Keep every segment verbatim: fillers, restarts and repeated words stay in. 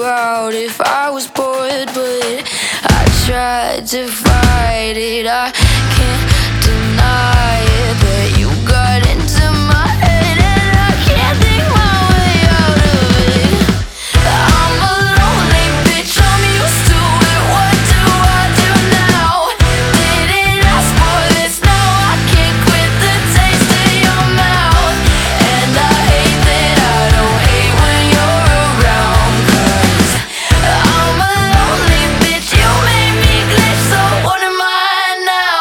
out if I was bored, but I tried to fight it. I can't deny it, that you got into my head and I can't think my way out of it. I'm a lonely bitch, I'm used to it. What do I do now? Didn't ask for this, now I can't quit the taste of your mouth. And I hate that I don't hate when you're around, 'cause I'm a lonely bitch, you made me glitch, so what am I now?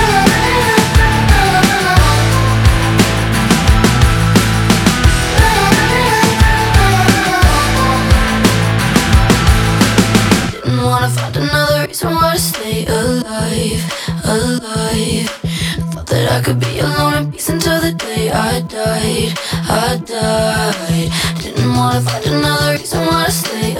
Didn't wanna find another reason why to stay alive, alive. Thought that I could be alone in peace until the day I died, I died. Didn't wanna find another reason why to stay